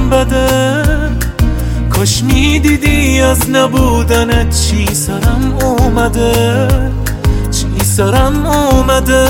بده. کاش میدیدی از نبودنت چی سرم اومده، چی سرم اومده.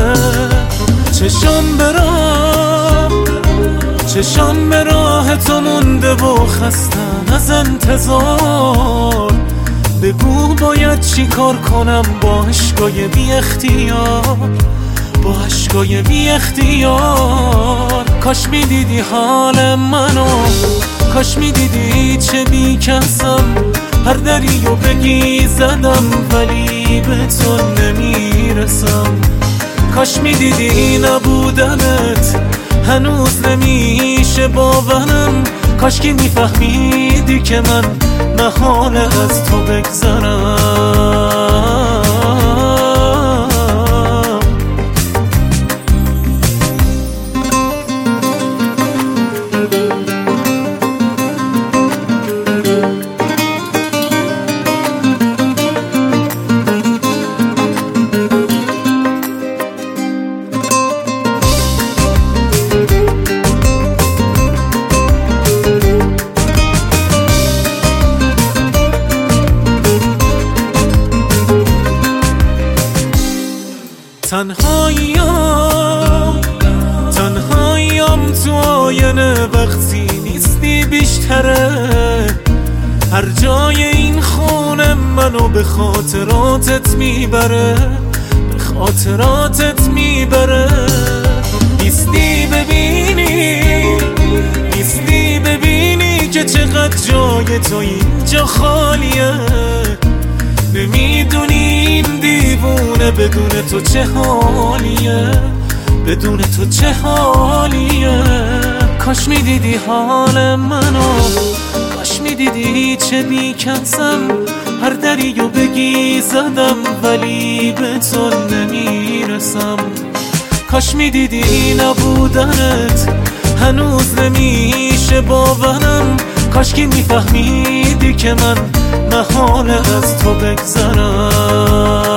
چشام به راه تو مونده و خستم از انتظار. بگو باید چی کار کنم با عشقای بی اختیار، با عشقای بی اختیار. کاش میدیدی حال منو، کاش میدیدی چه بیکسم. هر دریو بگی زدم ولی به تو نمیرسم. کاش میدیدی نبودنت هنوز نمیشه باورم. کاش که میفهمیدی که من محاله از تو بگذرم. تنهاییم تو آینه وقتی نیستی بیشتره. هر جای این خونه منو به خاطراتت میبره، به خاطراتت میبره. نیستی ببینی که چقدر جای تو اینجا خالیه. نمیدونی این دیوونه بدون تو چه حالیه، بدون تو چه حالیه. کاش میدیدی حال منو، کاش میدیدی چه بیکسم. هر دریو بگی زدم ولی به تو نمیرسم. کاش میدیدی نبودنت هنوز نمیشه باورم. کاش که میفهمیدی که من محاله از تو بگذرم.